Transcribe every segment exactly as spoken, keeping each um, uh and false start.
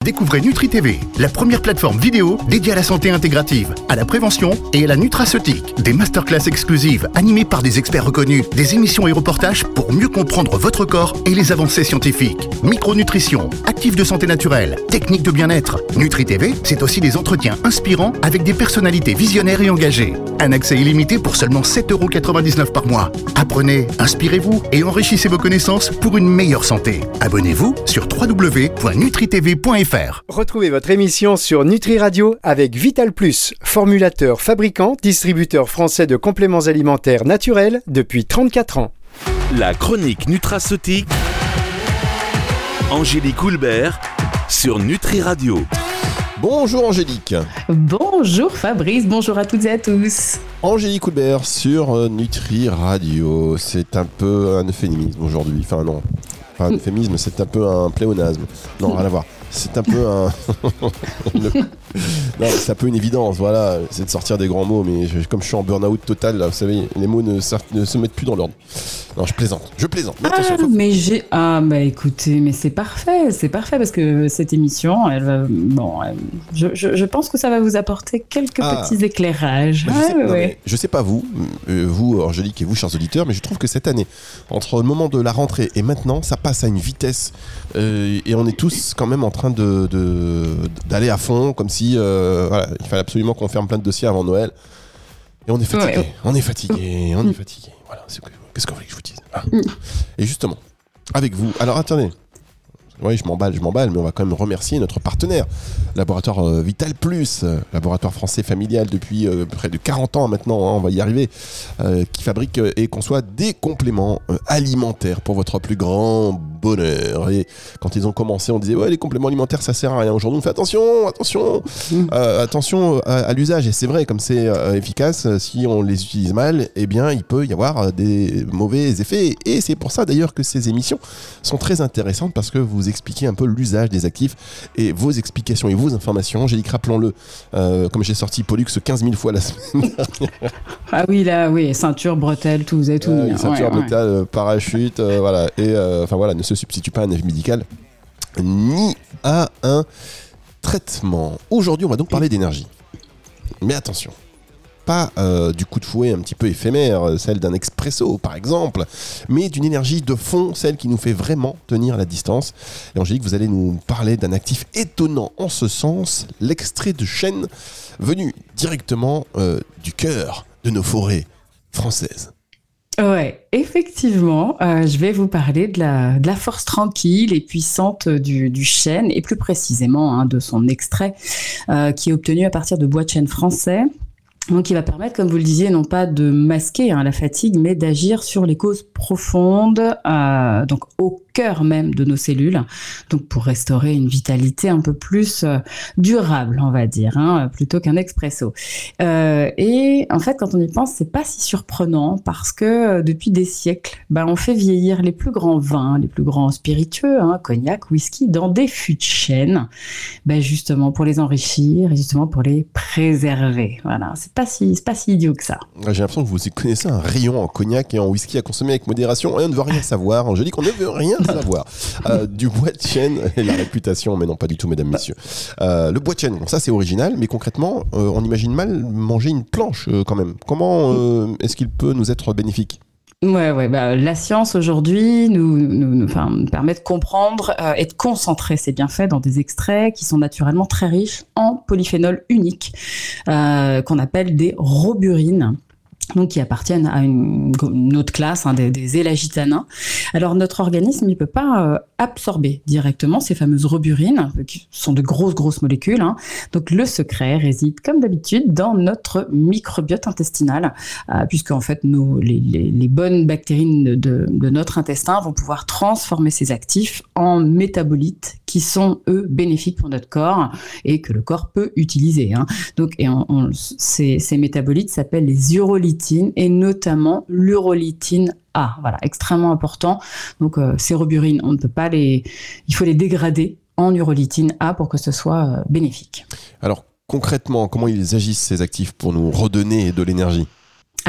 découvrez Nutri T V, la première plateforme vidéo dédiée à la santé intégrative, à la prévention et à la nutraceutique. Des masterclass exclusives animées par des experts reconnus, des émissions et reportages pour mieux comprendre votre corps et les avancées scientifiques. Micronutrition, actifs de santé naturelle, techniques de bien-être. Nutri T V, c'est aussi des entretiens inspirants avec des personnalités visionnaires et engagées. Un accès illimité pour seulement sept euros quatre-vingt-dix-neuf par mois. Apprenez, inspirez-vous et enrichissez vos connaissances pour une meilleure santé. Abonnez-vous sur w w w point nutri t v point f r. Retrouvez votre émission sur Nutri Radio avec Vital Plus, formulateur, fabricant, distributeur français de compléments alimentaires naturels depuis trente-quatre ans. La chronique nutraceutique, Angélique Houlbert sur Nutri Radio. Bonjour Angélique. Bonjour Fabrice, bonjour à toutes et à tous. Angélique Houlbert sur euh, Nutri Radio. C'est un peu un euphémisme aujourd'hui. Enfin non, pas un euphémisme, c'est un peu un pléonasme. Non, rien à voir. C'est un peu un... non, c'est un peu une évidence, voilà. C'est de sortir des grands mots, mais je, comme je suis en burn-out total, là, vous savez, les mots ne, ne se mettent plus dans l'ordre. Non, je plaisante, je plaisante. Mais attention, ah, faut... mais j'ai... Ah, bah écoutez, mais c'est parfait, c'est parfait, parce que cette émission, elle va... Bon, elle... Je, je, je pense que ça va vous apporter quelques ah. petits éclairages. Bah, je, sais, ah, non, ouais. je sais pas vous, euh, vous, Angélique et vous, chers auditeurs, mais je trouve que cette année, entre le moment de la rentrée et maintenant, ça passe à une vitesse, euh, et on est tous quand même en train De, de, d'aller à fond, comme si euh, voilà, il fallait absolument qu'on ferme plein de dossiers avant Noël. Et on est fatigué, ouais. on est fatigué, on est fatigué. Voilà, c'est, qu'est-ce que vous voulez que je vous dise ah. Et justement, avec vous, alors attendez, oui, je m'emballe, je m'emballe, mais on va quand même remercier notre partenaire, Laboratoire euh, Vital Plus, euh, laboratoire français familial depuis euh, près de quarante ans maintenant, hein, on va y arriver, euh, qui fabrique euh, et conçoit des compléments euh, alimentaires pour votre plus grand bonheur. Et quand ils ont commencé, on disait ouais, les compléments alimentaires ça sert à rien. Aujourd'hui, on fait attention, attention, euh, attention à, à l'usage. Et c'est vrai, comme c'est euh, efficace, si on les utilise mal, eh bien, il peut y avoir des mauvais effets. Et c'est pour ça d'ailleurs que ces émissions sont très intéressantes parce que vous expliquez un peu l'usage des actifs et vos explications et vos informations. Angélique, rappelons-le, euh, comme j'ai sorti Pollux quinze mille fois la semaine dernière. Ah oui, là, oui, ceinture, bretelle, tout, vous avez tout mis. Euh, ceinture, ouais, bretelle, ouais. parachute, euh, voilà. Et enfin euh, voilà, ne se substitue pas à un avis médical ni à un traitement. Aujourd'hui, on va donc parler d'énergie. Mais attention, pas euh, du coup de fouet un petit peu éphémère, celle d'un expresso par exemple, mais d'une énergie de fond, celle qui nous fait vraiment tenir la distance. Et Angélique, vous allez nous parler d'un actif étonnant en ce sens, l'extrait de chêne venu directement euh, du cœur de nos forêts françaises. Ouais, effectivement, euh, je vais vous parler de la, de la force tranquille et puissante du, du chêne, et plus précisément hein, de son extrait euh, qui est obtenu à partir de bois de chêne français. Donc, il va permettre, comme vous le disiez, non pas de masquer hein, la fatigue, mais d'agir sur les causes profondes, euh, donc au cœur même de nos cellules, donc pour restaurer une vitalité un peu plus euh, durable, on va dire, hein, plutôt qu'un expresso. Euh, et en fait, quand on y pense, c'est pas si surprenant parce que euh, depuis des siècles, bah, on fait vieillir les plus grands vins, les plus grands spiritueux, hein, cognac, whisky, dans des fûts de chêne, bah, justement pour les enrichir et justement pour les préserver. Voilà, c'est pas si, c'est pas si idiot que ça. J'ai l'impression que vous connaissez un rayon en cognac et en whisky à consommer avec modération et on ne veut rien savoir. Angélique, on ne veut rien savoir. Euh, du bois de chêne et la réputation, mais non pas du tout, mesdames, messieurs. Euh, le bois de chêne, bon, ça c'est original, mais concrètement, euh, on imagine mal manger une planche euh, quand même. Comment euh, est-ce qu'il peut nous être bénéfique ? Ouais, ouais, bah, la science aujourd'hui nous, nous, nous, enfin, nous permet de comprendre euh, et de concentrer ces bienfaits dans des extraits qui sont naturellement très riches en polyphénols uniques, euh, qu'on appelle des roburines. Donc qui appartiennent à une, une autre classe, hein, des, des élagitanins. Alors notre organisme, il peut pas euh, absorber directement ces fameuses roburines, qui sont de grosses grosses molécules. Hein. Donc le secret réside, comme d'habitude, dans notre microbiote intestinal, euh, puisque en fait nos, les, les, les bonnes bactéries de, de, de notre intestin vont pouvoir transformer ces actifs en métabolites qui sont eux bénéfiques pour notre corps et que le corps peut utiliser. Hein. Donc et on, on, ces, ces métabolites s'appellent les urolytines et notamment l'urolytine A. Voilà, extrêmement important. Donc euh, ces roburines, on ne peut pas les, il faut les dégrader en urolytine A pour que ce soit euh, bénéfique. Alors concrètement, comment ils agissent ces actifs pour nous redonner de l'énergie ? Alors, bah,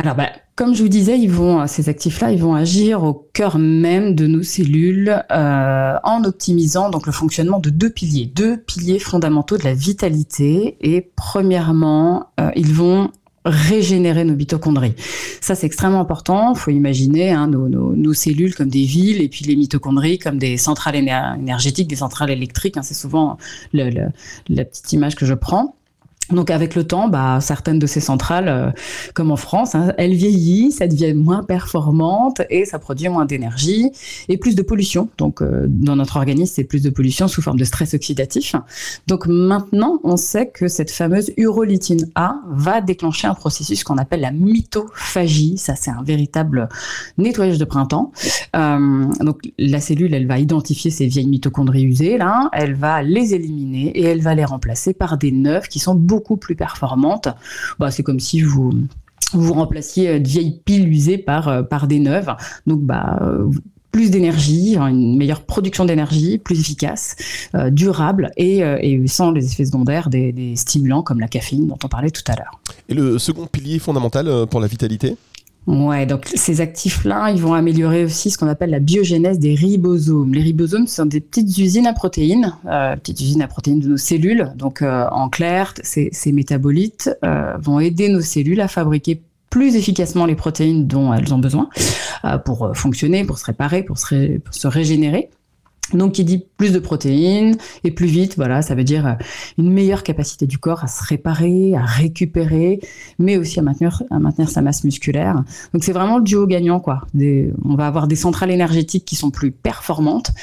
Comme je vous disais, ils vont, ces actifs-là, ils vont agir au cœur même de nos cellules euh, en optimisant donc le fonctionnement de deux piliers, deux piliers fondamentaux de la vitalité. Et premièrement, euh, ils vont régénérer nos mitochondries. Ça, c'est extrêmement important. Il faut imaginer hein, nos, nos, nos cellules comme des villes et puis les mitochondries comme des centrales éner- énergétiques, des centrales électriques. Hein, c'est souvent le, le, la petite image que je prends. Donc avec le temps, bah, certaines de ces centrales, euh, comme en France, hein, elles vieillissent, elles deviennent moins performantes et ça produit moins d'énergie et plus de pollution. Donc euh, dans notre organisme, c'est plus de pollution sous forme de stress oxydatif. Donc maintenant, on sait que cette fameuse urolytine A va déclencher un processus qu'on appelle la mitophagie. Ça, c'est un véritable nettoyage de printemps. Euh, donc la cellule, elle va identifier ces vieilles mitochondries usées, là, elle va les éliminer et elle va les remplacer par des neuves qui sont beaucoup beaucoup plus performantes. Bah, c'est comme si vous, vous remplaciez de vieilles piles usées par, par des neuves. Donc, bah, plus d'énergie, une meilleure production d'énergie, plus efficace, euh, durable et, euh, et sans les effets secondaires des, des stimulants comme la caféine dont on parlait tout à l'heure. Et le second pilier fondamental pour la vitalité ? Ouais, donc ces actifs-là, ils vont améliorer aussi ce qu'on appelle la biogénèse des ribosomes. Les ribosomes sont des petites usines à protéines, euh, petites usines à protéines de nos cellules. Donc, euh, en clair, ces, ces métabolites euh, vont aider nos cellules à fabriquer plus efficacement les protéines dont elles ont besoin euh, pour fonctionner, pour se réparer, pour se, ré, pour se régénérer. Donc, qui dit plus de protéines et plus vite, voilà, ça veut dire une meilleure capacité du corps à se réparer, à récupérer, mais aussi à maintenir, à maintenir sa masse musculaire. Donc, c'est vraiment le duo gagnant, quoi. Des, on va avoir des centrales énergétiques qui sont plus performantes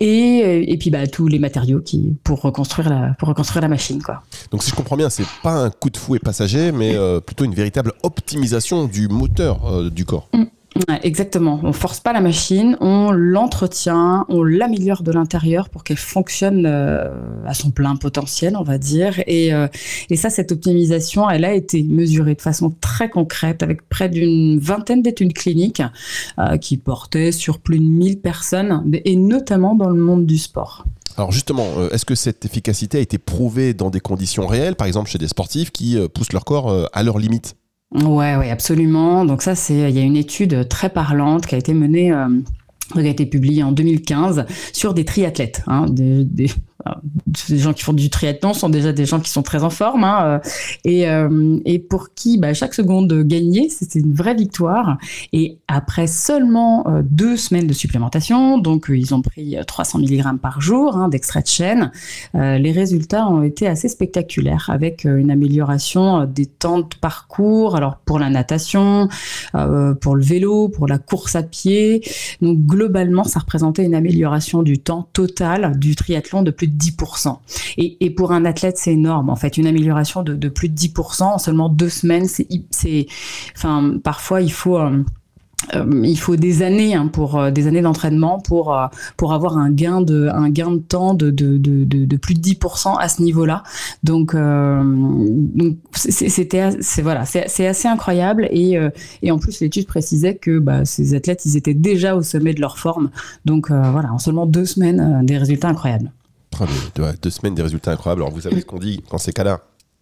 et, et puis bah, tous les matériaux qui, pour, reconstruire la, pour reconstruire la machine, quoi. Donc, si je comprends bien, c'est pas un coup de fouet passager, mais euh, plutôt une véritable optimisation du moteur euh, du corps. Mmh. Ouais, exactement. On force pas la machine, on l'entretient, on l'améliore de l'intérieur pour qu'elle fonctionne euh, à son plein potentiel, on va dire. Et, euh, et ça, cette optimisation, elle a été mesurée de façon très concrète avec près d'une vingtaine d'études cliniques euh, qui portaient sur plus de mille personnes, et notamment dans le monde du sport. Alors justement, est-ce que cette efficacité a été prouvée dans des conditions réelles, par exemple chez des sportifs qui poussent leur corps à leurs limites ? Ouais, ouais, absolument. Donc ça, c'est, il y a une étude très parlante qui a été menée, euh, qui a été publiée en deux mille quinze sur des triathlètes, hein, des, des, des gens qui font du triathlon sont déjà des gens qui sont très en forme, hein, et, euh, et pour qui bah, chaque seconde gagnée, c'était une vraie victoire. Et après seulement euh, deux semaines de supplémentation, donc euh, ils ont pris trois cents milligrammes par jour hein, d'extrait de chêne, euh, les résultats ont été assez spectaculaires avec euh, une amélioration euh, des temps de parcours, alors pour la natation, euh, pour le vélo, pour la course à pied. Donc globalement, ça représentait une amélioration du temps total du triathlon de plus de dix pour cent. Et, et pour un athlète, c'est énorme. En fait, une amélioration de, de plus de dix pour cent en seulement deux semaines, c'est, c'est, enfin, parfois il faut, euh, euh, il faut des années hein, pour euh, des années d'entraînement pour euh, pour avoir un gain de un gain de temps de de de de, de plus de dix pour cent à ce niveau-là. Donc, euh, donc c'est, c'était c'est voilà, c'est, c'est assez incroyable et euh, et en plus l'étude précisait que bah, ces athlètes, ils étaient déjà au sommet de leur forme. Donc euh, voilà, en seulement deux semaines, euh, des résultats incroyables. Deux, deux semaines, des résultats incroyables. Alors vous savez ce qu'on dit dans ces cas-là,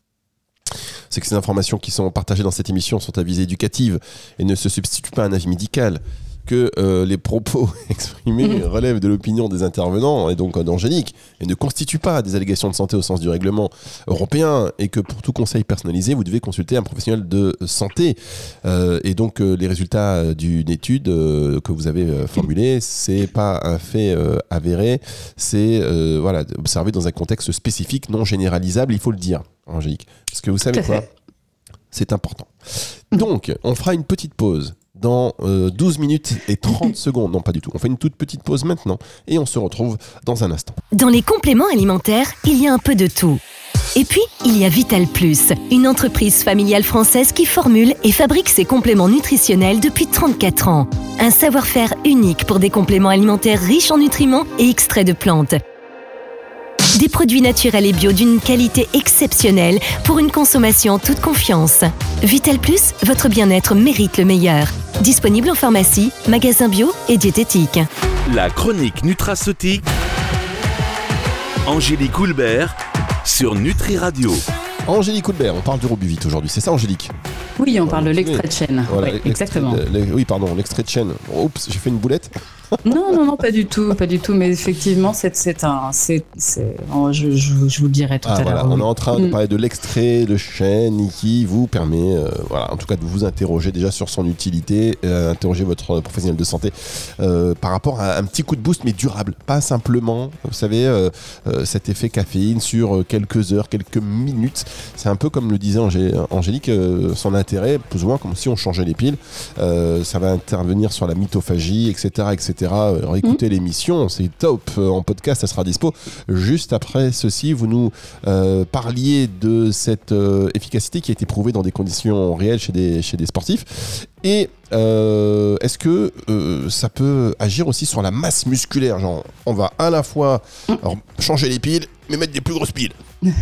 c'est que ces informations qui sont partagées dans cette émission sont à visée éducative et ne se substituent pas à un avis médical, que euh, les propos exprimés mmh. relèvent de l'opinion des intervenants et donc d'Angélique et ne constituent pas des allégations de santé au sens du règlement européen, et que pour tout conseil personnalisé, vous devez consulter un professionnel de santé. Euh, et donc euh, les résultats d'une étude euh, que vous avez euh, formulée, c'est pas un fait euh, avéré, c'est euh, voilà, observé dans un contexte spécifique, non généralisable, il faut le dire, Angélique. Parce que vous savez quoi ? C'est important. Donc, on fera une petite pause dans euh, douze minutes et trente secondes. Non, pas du tout. On fait une toute petite pause maintenant et on se retrouve dans un instant. Dans les compléments alimentaires, il y a un peu de tout. Et puis, il y a Vital Plus, une entreprise familiale française qui formule et fabrique ses compléments nutritionnels depuis trente-quatre ans. Un savoir-faire unique pour des compléments alimentaires riches en nutriments et extraits de plantes. Des produits naturels et bio d'une qualité exceptionnelle pour une consommation en toute confiance. Vital Plus, votre bien-être mérite le meilleur. Disponible en pharmacie, magasin bio et diététique. La chronique nutraceutique, Angélique Houlbert sur Nutri Radio. Angélique Houlbert, on parle du Robuvit aujourd'hui, c'est ça Angélique ? Oui, on parle de l'extrait de chêne. Voilà, oui, exactement. Les, oui, pardon, l'extrait de chêne. Oups, j'ai fait une boulette. Non, non, non, pas du tout, pas du tout. Mais effectivement, c'est, c'est un, c'est, c'est, oh, je, je, je vous le dirai tout ah, à voilà, l'heure. On oui. est en train de mm. parler de l'extrait de chêne qui vous permet, euh, voilà, en tout cas, de vous interroger déjà sur son utilité, euh, interroger votre professionnel de santé euh, par rapport à un petit coup de boost, mais durable, pas simplement, vous savez, euh, euh, cet effet caféine sur quelques heures, quelques minutes. C'est un peu comme le disait Angé- Angélique, euh, son intérêt, plus ou moins comme si on changeait les piles. Euh, ça va intervenir sur la mitophagie, et cetera, et cetera. Alors, écoutez mmh. l'émission, c'est top. En podcast, ça sera dispo. Juste après ceci, vous nous euh, parliez de cette euh, efficacité qui a été prouvée dans des conditions réelles chez des, chez des sportifs. Et euh, est-ce que euh, ça peut agir aussi sur la masse musculaire ? Genre, on va à la fois alors, changer les piles, mais mettre des plus grosses piles.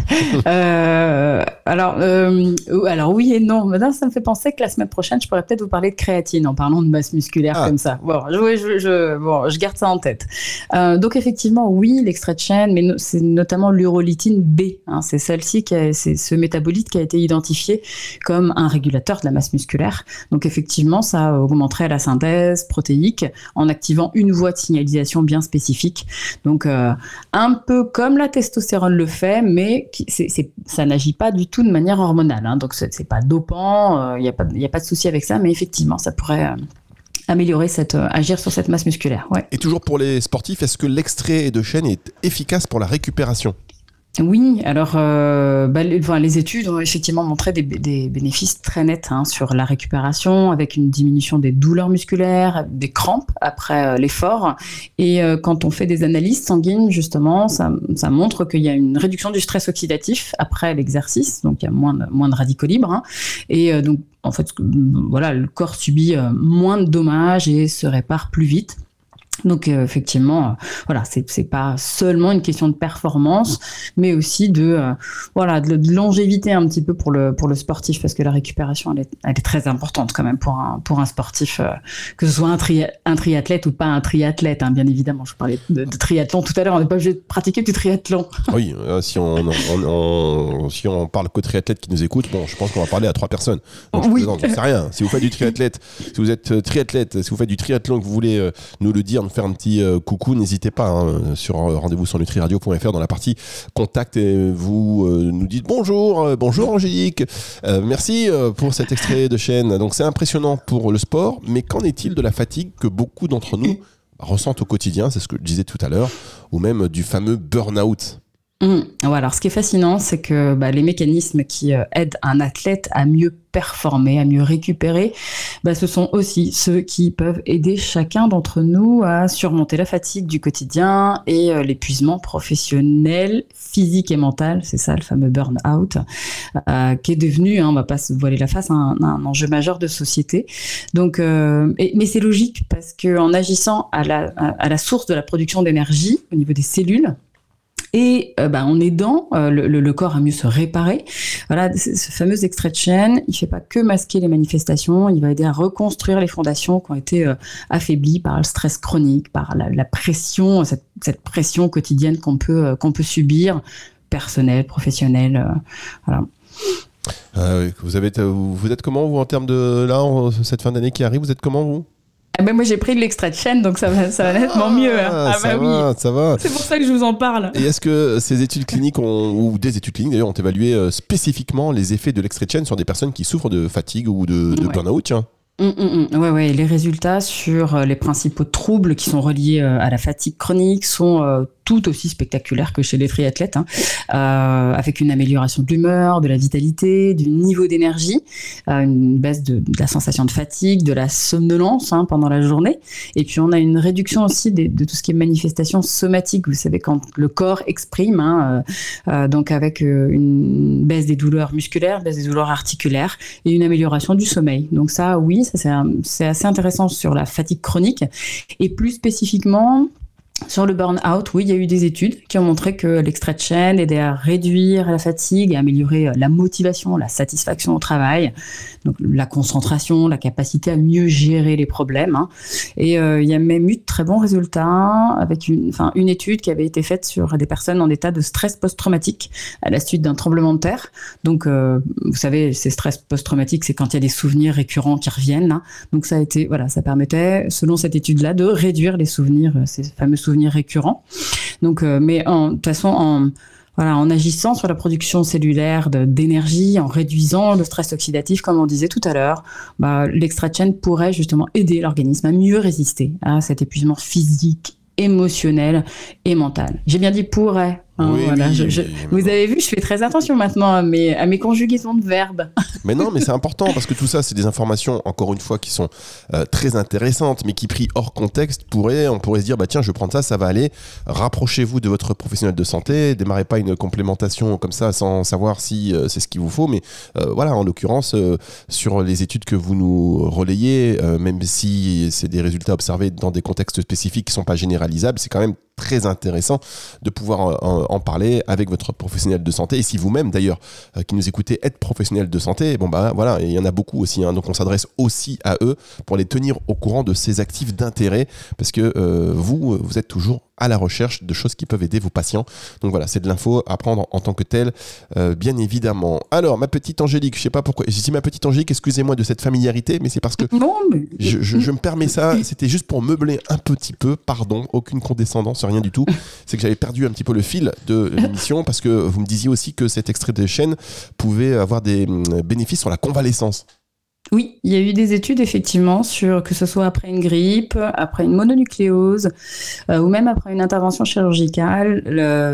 euh, alors, euh, alors oui et non. Maintenant, ça me fait penser que la semaine prochaine, je pourrais peut-être vous parler de créatine en parlant de masse musculaire ah. comme ça. Bon, je, je, je, bon, je garde ça en tête. Euh, donc effectivement, oui, l'extrait de chêne, mais no, c'est notamment l'urolytine B. Hein, c'est celle-ci qui a, c'est ce métabolite qui a été identifié comme un régulateur de la masse musculaire. Donc effectivement, ça augmenterait la synthèse protéique en activant une voie de signalisation bien spécifique. Donc euh, un peu comme la testostérone le fait, mais C'est, c'est, ça n'agit pas du tout de manière hormonale, hein, donc c'est, c'est pas dopant, il euh, n'y a pas, y a pas de souci avec ça, mais effectivement, ça pourrait euh, améliorer cette, euh, agir sur cette masse musculaire. Ouais. Et toujours pour les sportifs, est-ce que l'extrait de chêne est efficace pour la récupération ? Oui, alors euh, bah, les, enfin, les études ont effectivement montré des, des bénéfices très nets hein, sur la récupération, avec une diminution des douleurs musculaires, des crampes après euh, l'effort. Et euh, quand on fait des analyses sanguines, justement, ça, ça montre qu'il y a une réduction du stress oxydatif après l'exercice, donc il y a moins de, moins de radicaux libres. Hein, et euh, donc, en fait, voilà, le corps subit euh, moins de dommages et se répare plus vite. Donc euh, effectivement, euh, voilà, c'est c'est pas seulement une question de performance, mais aussi de euh, voilà de, de longévité un petit peu pour le pour le sportif, parce que la récupération elle est, elle est très importante quand même pour un pour un sportif, euh, que ce soit un, tri, un triathlète ou pas un triathlète. Hein, bien évidemment, je parlais de, de triathlon tout à l'heure, on n'est pas obligé de pratiquer du triathlon. Oui, euh, si on, on, on si on parle qu'aux triathlètes qui nous écoutent, bon, je pense qu'on va parler à trois personnes. Donc, je oui. plaisante, j'en sais rien. Si vous faites du triathlète, si vous êtes triathlète, si vous faites du triathlon, que vous voulez euh, nous le dire, nous faire un petit euh, coucou, n'hésitez pas hein, sur euh, rendez-vous sur nutriradio point f r dans la partie contact et vous euh, nous dites bonjour, euh, bonjour Angélique, euh, merci euh, pour cet extrait de chêne. Donc c'est impressionnant pour le sport, mais qu'en est-il de la fatigue que beaucoup d'entre nous ressentent au quotidien, c'est ce que je disais tout à l'heure, ou même du fameux burn-out? Mmh. Ouais, alors ce qui est fascinant, c'est que bah, les mécanismes qui euh, aident un athlète à mieux performer, à mieux récupérer, bah, ce sont aussi ceux qui peuvent aider chacun d'entre nous à surmonter la fatigue du quotidien et euh, l'épuisement professionnel, physique et mental. C'est ça le fameux burn-out, euh, qui est devenu, hein, on va pas se voiler la face, un, un enjeu majeur de société. Donc, euh, et, mais c'est logique parce que en agissant à la, à, à la source de la production d'énergie au niveau des cellules, et euh, bah, en aidant euh, le, le corps à mieux se réparer, voilà, ce fameux extrait de chêne, il ne fait pas que masquer les manifestations, il va aider à reconstruire les fondations qui ont été euh, affaiblies par le stress chronique, par la, la pression, cette, cette pression quotidienne qu'on peut, euh, qu'on peut subir, personnelle, professionnelle, euh, voilà. Euh, vous, avez, vous êtes comment vous en termes de là, en, cette fin d'année qui arrive, vous êtes comment vous? Ah ben moi j'ai pris de l'extrait de chêne, donc ça va, ça va nettement ah, mieux. Hein. Ah ça bah va, oui, ça va. C'est pour ça que je vous en parle. Et est-ce que ces études cliniques ont, ou des études cliniques d'ailleurs ont évalué euh, spécifiquement les effets de l'extrait de chêne sur des personnes qui souffrent de fatigue ou de, de ouais. burn-out, tiens? Mmh, mmh, ouais, ouais. Les résultats sur les principaux troubles qui sont reliés à la fatigue chronique sont euh, tout aussi spectaculaires que chez les triathlètes, hein, euh, avec une amélioration de l'humeur, de la vitalité, du niveau d'énergie, euh, une baisse de, de la sensation de fatigue, de la somnolence hein, pendant la journée. Et puis on a une réduction aussi de, de tout ce qui est manifestations somatiques. Vous savez, quand le corps exprime, hein, euh, euh, donc avec euh, une baisse des douleurs musculaires, baisse des douleurs articulaires et une amélioration du sommeil. Donc ça, oui, ça c'est, un, c'est assez intéressant sur la fatigue chronique. Et plus spécifiquement, sur le burn-out, oui, il y a eu des études qui ont montré que l'extrait de chêne aidait à réduire la fatigue et à améliorer la motivation, la satisfaction au travail, donc la concentration, la capacité à mieux gérer les problèmes. Hein. Et euh, il y a même eu très bons résultats avec une, enfin, une étude qui avait été faite sur des personnes en état de stress post-traumatique à la suite d'un tremblement de terre. Donc, euh, vous savez, ces stress post-traumatiques, c'est quand il y a des souvenirs récurrents qui reviennent. Hein. Donc, ça a été, voilà, ça permettait, selon cette étude-là, de réduire les souvenirs, ces fameux souvenirs récurrents. Donc, euh, mais en, de toute façon, en Voilà, en agissant sur la production cellulaire de, d'énergie, en réduisant le stress oxydatif, comme on disait tout à l'heure, bah, l'extrait de chêne pourrait justement aider l'organisme à mieux résister à cet épuisement physique, émotionnel et mental. J'ai bien dit pourrait. Hein, oui, voilà, oui, je, je, vous non. avez vu, je fais très attention maintenant à mes, à mes conjugaisons de verbes. Mais non, mais c'est important parce que tout ça, c'est des informations, encore une fois, qui sont euh, très intéressantes, mais qui, pris hors contexte, pourraient, on pourrait se dire, bah tiens, je vais prendre ça, ça va aller. Rapprochez-vous de votre professionnel de santé, démarrez pas une complémentation comme ça sans savoir si euh, c'est ce qu'il vous faut. Mais euh, voilà, en l'occurrence, euh, sur les études que vous nous relayez, euh, même si c'est des résultats observés dans des contextes spécifiques qui sont pas généralisables, c'est quand même très intéressant de pouvoir en, en parler avec votre professionnel de santé. Et si vous-même, d'ailleurs, euh, qui nous écoutez, êtes professionnel de santé, bon bah voilà, il y en a beaucoup aussi, hein, donc on s'adresse aussi à eux pour les tenir au courant de ces actifs d'intérêt, parce que euh, vous, vous êtes toujours à la recherche de choses qui peuvent aider vos patients. Donc voilà, c'est de l'info à prendre en tant que telle, euh, bien évidemment. Alors, ma petite Angélique, je sais pas pourquoi, j'ai dit ma petite Angélique, excusez-moi de cette familiarité, mais c'est parce que non, mais... je, je, je me permets ça, c'était juste pour meubler un petit peu, pardon, aucune condescendance, rien du tout. C'est que j'avais perdu un petit peu le fil de l'émission, parce que vous me disiez aussi que cet extrait de chêne pouvait avoir des bénéfices sur la convalescence. Oui, il y a eu des études effectivement sur que ce soit après une grippe, après une mononucléose euh, ou même après une intervention chirurgicale.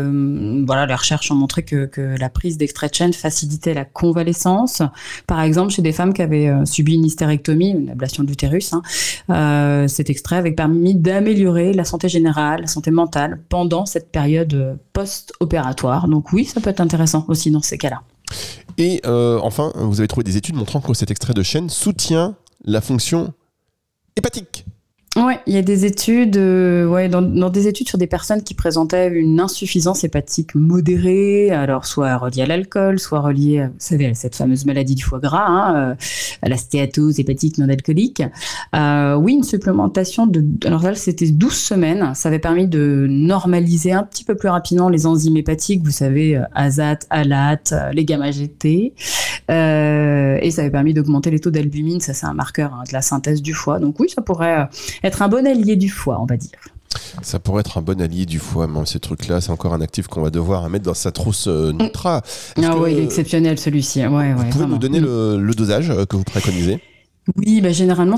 Le, voilà, les recherches ont montré que, que la prise d'extrait de chêne facilitait la convalescence. Par exemple, chez des femmes qui avaient euh, subi une hystérectomie, une ablation de l'utérus, hein, euh, cet extrait avait permis d'améliorer la santé générale, la santé mentale pendant cette période post-opératoire. Donc oui, ça peut être intéressant aussi dans ces cas-là. Et euh, enfin, vous avez trouvé des études montrant que cet extrait de chêne soutient la fonction hépatique. Oui, il y a des études, euh, ouais, dans, dans des études sur des personnes qui présentaient une insuffisance hépatique modérée, alors soit reliée à l'alcool, soit reliée, à, vous savez, à cette fameuse maladie du foie gras, hein, euh, à la stéatose hépatique non alcoolique. Euh, oui, une supplémentation de, alors là, c'était douze semaines. Ça avait permis de normaliser un petit peu plus rapidement les enzymes hépatiques, vous savez, azate, alate, les gamma-G T, euh, et ça avait permis d'augmenter les taux d'albumine. Ça, c'est un marqueur hein, de la synthèse du foie. Donc oui, ça pourrait euh, être un bon allié du foie, on va dire. Ça pourrait être un bon allié du foie, mais ce truc-là, c'est encore un actif qu'on va devoir mettre dans sa trousse euh, Nutra. Est-ce ah que, oui, il est exceptionnel celui-ci. Ouais, vous ouais, pouvez vraiment. nous donner le, le dosage que vous préconisez ? Oui, bah généralement,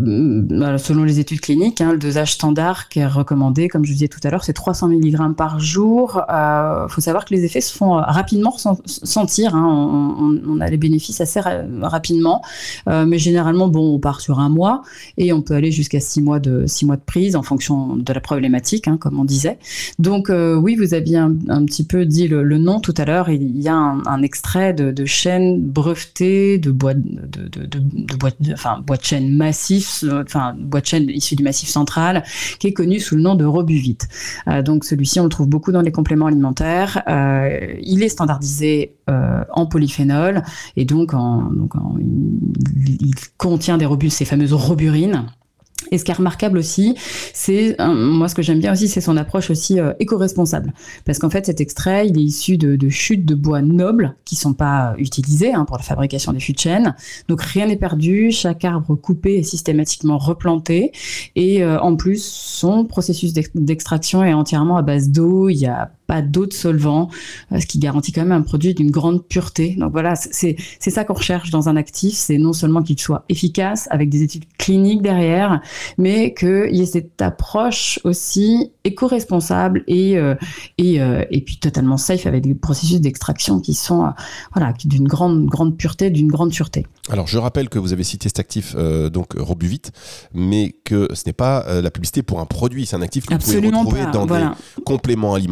selon les études cliniques, hein, le dosage standard qui est recommandé, comme je vous disais tout à l'heure, c'est trois cents milligrammes par jour. Il euh, faut savoir que les effets se font rapidement sentir. Hein, on, on a les bénéfices assez ra- rapidement, euh, mais généralement, bon, on part sur un mois et on peut aller jusqu'à six mois de six mois de prise en fonction de la problématique, hein, comme on disait. Donc, euh, oui, vous aviez un, un petit peu dit le, le nom tout à l'heure. Il y a un, un extrait de, de chêne breveté, de bois de, de, de, de, de bois de, enfin bois de chêne massif, enfin bois de chêne issu du Massif central, qui est connu sous le nom de Robuvite. Euh, donc celui-ci, on le trouve beaucoup dans les compléments alimentaires. Euh, il est standardisé euh, en polyphénol et donc, en, donc en, il, il contient des robus, ces fameuses roburines. Et ce qui est remarquable aussi, c'est, euh, moi ce que j'aime bien aussi, c'est son approche aussi euh, éco-responsable. Parce qu'en fait, cet extrait, il est issu de, de chutes de bois nobles qui sont pas utilisées hein, pour la fabrication des fûts de chêne. Donc rien n'est perdu, chaque arbre coupé est systématiquement replanté. Et euh, en plus, son processus d'extraction est entièrement à base d'eau, il y a pas d'eau de solvant, ce qui garantit quand même un produit d'une grande pureté. Donc voilà, c'est, c'est ça qu'on recherche dans un actif, c'est non seulement qu'il soit efficace, avec des études cliniques derrière, mais qu'il y ait cette approche aussi éco-responsable et, euh, et, euh, et puis totalement safe avec des processus d'extraction qui sont euh, voilà, d'une grande, grande pureté, d'une grande sûreté. Alors je rappelle que vous avez cité cet actif, euh, donc Robuvite, mais que ce n'est pas euh, la publicité pour un produit, c'est un actif que Absolument vous pouvez retrouver pas, dans voilà. des compléments alimentaires de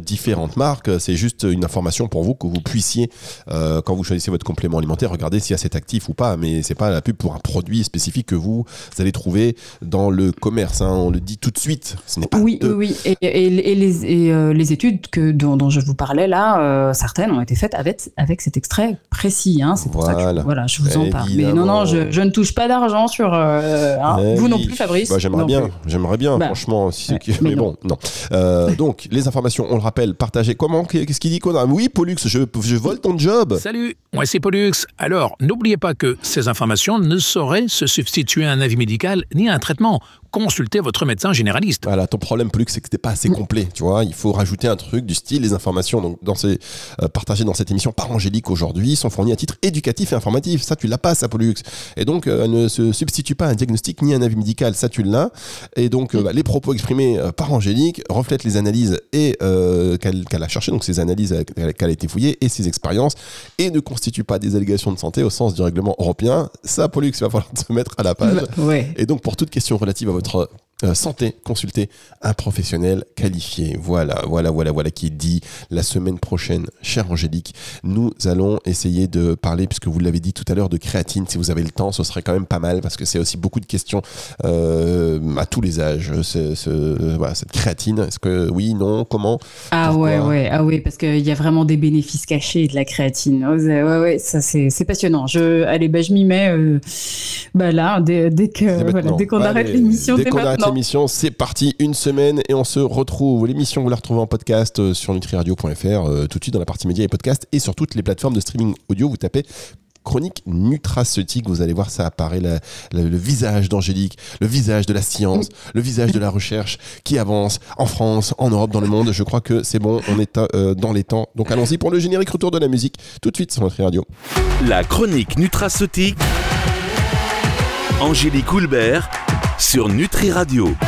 différentes marques. C'est juste une information pour vous que vous puissiez, euh, quand vous choisissez votre complément alimentaire, regarder s'il y a cet actif ou pas. Mais c'est pas la pub pour un produit spécifique que vous allez trouver dans le commerce. Hein. On le dit tout de suite. Ce n'est pas oui, de... oui, oui. Et, et, et, les, et euh, les études que, dont, dont je vous parlais là, euh, certaines ont été faites avec, avec cet extrait précis. Hein. C'est pour voilà. ça que voilà, je vous en parle. Mais Évidemment. non, non, je, je ne touche pas d'argent sur. Euh, hein. Eh Vous oui. non plus, Fabrice. Bah, j'aimerais non bien, plus. j'aimerais bien, bah, franchement. Si ouais, qui... mais, mais non. bon, non. Euh, donc, les informations, on le rappelle, partagez. Comment, qu'est-ce qu'il dit, Conan ? Oui, Pollux, je, je vole ton job. Salut, moi c'est Pollux. Alors, n'oubliez pas que ces informations ne sauraient se substituer à un avis médical ni à un traitement. Consultez votre médecin généraliste. Voilà, ton problème, Pollux, c'est que c'était pas assez complet, tu vois. Il faut rajouter un truc du style, les informations donc, dans ces, euh, partagées dans cette émission par Angélique aujourd'hui sont fournies à titre éducatif et informatif. Ça, tu l'as pas, ça, Pollux. Et donc, euh, ne se substitue pas à un diagnostic ni à un avis médical. Ça, tu l'as. Et donc, euh, bah, les propos exprimés euh, par Angélique reflètent les analyses et, euh, qu'elle, qu'elle a cherchées, donc ces analyses euh, qu'elle a été fouillée et ses expériences, et ne constituent pas des allégations de santé au sens du règlement européen. Ça, Pollux, il va falloir te mettre à la page. Ouais. Et donc, pour toute question relative à votre Euh, santé, consultez un professionnel qualifié. Voilà, voilà, voilà, voilà qui est dit. La semaine prochaine, chère Angélique, nous allons essayer de parler, puisque vous l'avez dit tout à l'heure, de créatine. Si vous avez le temps, ce serait quand même pas mal, parce que c'est aussi beaucoup de questions euh, à tous les âges. C'est, c'est, voilà, cette créatine, est-ce que oui, non, comment ? Ah Pourquoi ? ouais, ouais, ah ouais, parce qu'il y a vraiment des bénéfices cachés de la créatine. Ouais, ouais, ça c'est, c'est passionnant. Je, allez, bah, je m'y mets. Euh, bah là, dès, dès que, voilà, dès qu'on Allez, arrête l'émission, dès dès qu'on maintenant. arrête l'émission, c'est parti, une semaine et on se retrouve. L'émission, vous la retrouvez en podcast euh, sur nutriradio point f r, euh, tout de suite dans la partie médias et podcasts et sur toutes les plateformes de streaming audio. Vous tapez Chronique Nutraceutique, vous allez voir, ça apparaît la, la, le visage d'Angélique, le visage de la science, le visage de la recherche qui avance en France, en Europe, dans le monde. Je crois que c'est bon, on est euh, dans les temps. Donc allons-y pour le générique retour de la musique, tout de suite sur Nutri Radio. La chronique nutraceutique, Angélique Houlbert sur Nutri Radio.